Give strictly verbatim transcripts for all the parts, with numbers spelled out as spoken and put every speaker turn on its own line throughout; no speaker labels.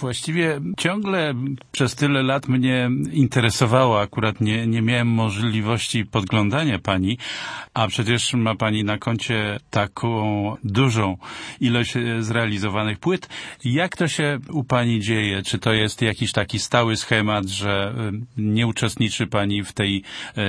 Właściwie ciągle przez tyle lat mnie interesowało, akurat nie, nie miałem możliwości podglądania pani, a przecież ma pani na koncie taką dużą ilość zrealizowanych płyt. Jak to się u pani dzieje? Czy to jest jakiś taki stały schemat, że nie uczestniczy pani w tej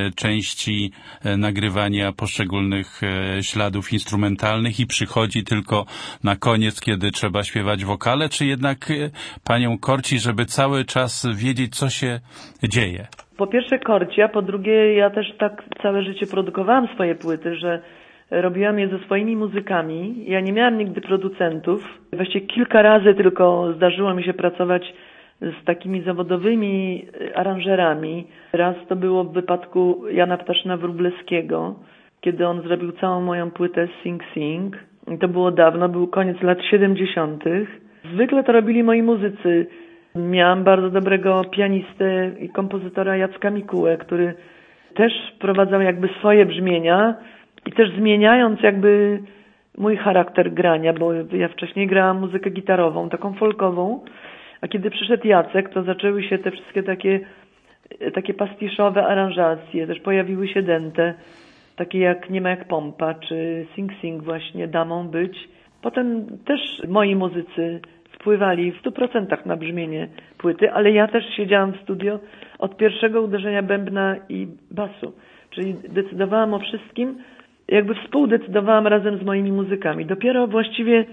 części nagrywania poszczególnych śladów instrumentalnych i przychodzi tylko na koniec, kiedy trzeba śpiewać wokale, czy jednak panią korci, żeby cały czas wiedzieć, co się dzieje?
Po pierwsze korci, a po drugie ja też tak całe życie produkowałam swoje płyty, że robiłam je ze swoimi muzykami. Ja nie miałam nigdy producentów. Właściwie kilka razy tylko zdarzyło mi się pracować z takimi zawodowymi aranżerami. Raz to było w wypadku Jana Ptaszyna-Wróblewskiego, kiedy on zrobił całą moją płytę Sing Sing. I to było dawno, był koniec lat siedemdziesiątych. Zwykle to robili moi muzycy. Miałam bardzo dobrego pianistę i kompozytora Jacka Mikułę, który też wprowadzał jakby swoje brzmienia i też zmieniając jakby mój charakter grania, bo ja wcześniej grałam muzykę gitarową, taką folkową, a kiedy przyszedł Jacek, to zaczęły się te wszystkie takie, takie pastiszowe aranżacje, też pojawiły się dente, takie jak Nie ma jak pompa, czy Sing Sing właśnie, Damą być. Potem też moi muzycy wpływali w stu procentach na brzmienie płyty, ale ja też siedziałam w studio od pierwszego uderzenia bębna i basu. Czyli decydowałam o wszystkim, jakby współdecydowałam razem z moimi muzykami. Dopiero właściwie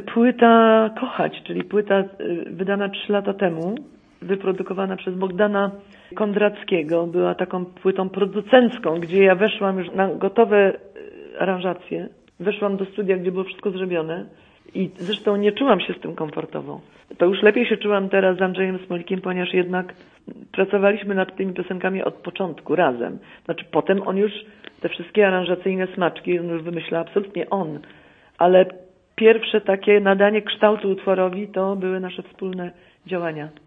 płyta Kochać, czyli płyta wydana trzy lata temu, wyprodukowana przez Bogdana Kondrackiego, była taką płytą producencką, gdzie ja weszłam już na gotowe aranżacje. Weszłam do studia, gdzie było wszystko zrobione i zresztą nie czułam się z tym komfortowo. To już lepiej się czułam teraz z Andrzejem Smolikiem, ponieważ jednak pracowaliśmy nad tymi piosenkami od początku razem. Znaczy potem on już te wszystkie aranżacyjne smaczki on już wymyślał absolutnie on, ale pierwsze takie nadanie kształtu utworowi to były nasze wspólne działania.